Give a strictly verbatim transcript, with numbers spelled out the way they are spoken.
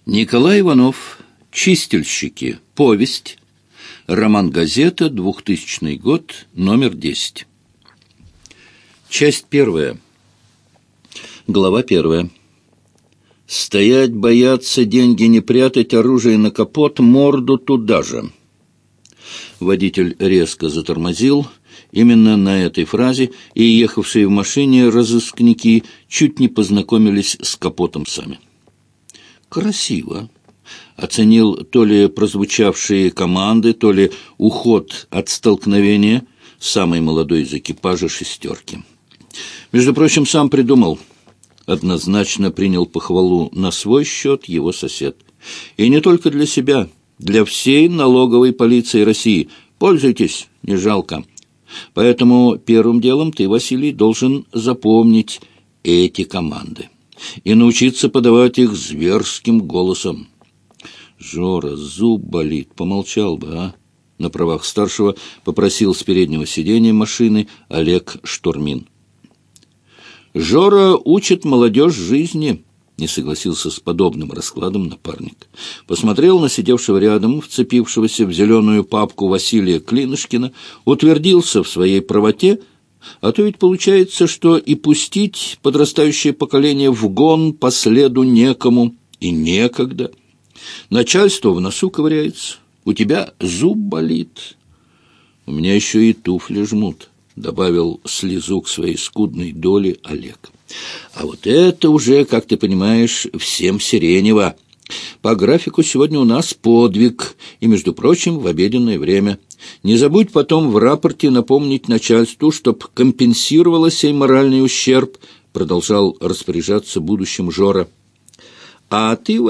Николай Иванов. Чистильщики. Повесть. Роман-газета. двухтысячный год. Номер десять. Часть первая. Глава первая. Стоять, бояться, деньги не прятать, оружие на капот, морду туда же. Водитель резко затормозил. Именно на этой фразе и ехавшие в машине разыскники чуть не познакомились с капотом сами. «Красиво», — оценил то ли прозвучавшие команды, то ли уход от столкновения самый молодой из экипажа «шестерки». Между прочим, сам придумал. Однозначно принял похвалу на свой счет его сосед. И не только для себя, для всей налоговой полиции России. Пользуйтесь, не жалко. Поэтому первым делом ты, Василий, должен запомнить эти команды и научиться подавать их зверским голосом. Жора, зуб болит, помолчал бы, а? На правах старшего попросил с переднего сиденья машины Олег Штурмин. Жора учит молодежь жизни, не согласился с подобным раскладом напарник. Посмотрел на сидевшего рядом, вцепившегося в зеленую папку Василия Клинышкина, утвердился в своей правоте, а то ведь получается, что и пустить подрастающее поколение в гон по следу некому и некогда. Начальство в носу ковыряется, у тебя зуб болит. У меня еще и туфли жмут, добавил слезу к своей скудной доле Олег. А вот это уже, как ты понимаешь, всем сиренево. По графику сегодня у нас подвиг, и, между прочим, в обеденное время. Не забудь потом в рапорте напомнить начальству, чтоб компенсировало сей моральный ущерб, продолжал распоряжаться будущим Жора. А ты,